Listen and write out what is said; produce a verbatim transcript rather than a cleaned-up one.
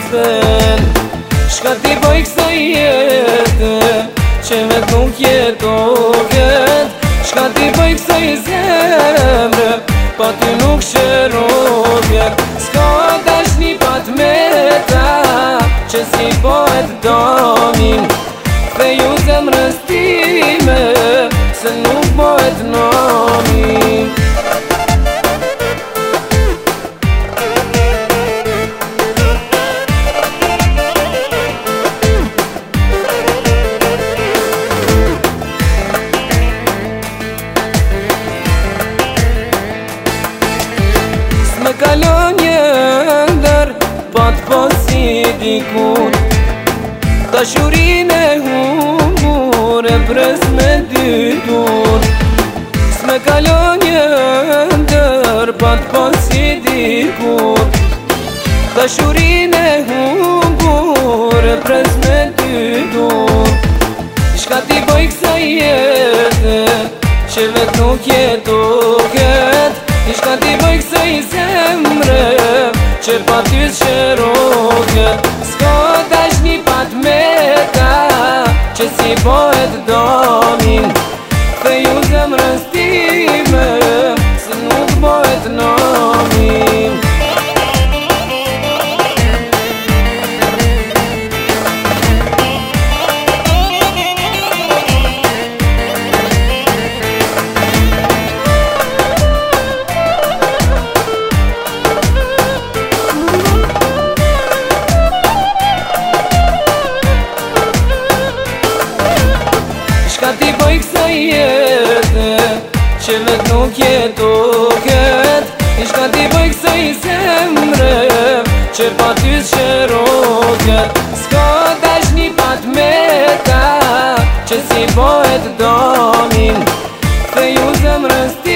sten. Shka ti bëj kësa jetë që vet nuk jetohet? Shka ti bëj kësa i zemrë pa ty nuk shërohet? S'ka dashni pa t'meta që si poet domin. Theju zemrës time se nuk poet nomin. S'me kalon një ndër pa t'posi dikur. Dashurin e humbur e pres me dy dur. S'me kalon një ndër pa t'posi dikur. Dashurin e humbur e pres me dy dur. Shka ti bëj kësa jetë që vet nuk jetohet? Shka ti bëj kësa i zemre që pa ty s'shërohet? S'ka dashni pa t'meta që si poet domin. Theju zemrës time se nuk poet nomin. Shka ti bëj kësa jetë që vet nuk jetohet? Shka ti bëj kësa i zemre që pa ty s'shërohet? S'ka dashni pa t'meta që si poet domin. Theju zemrës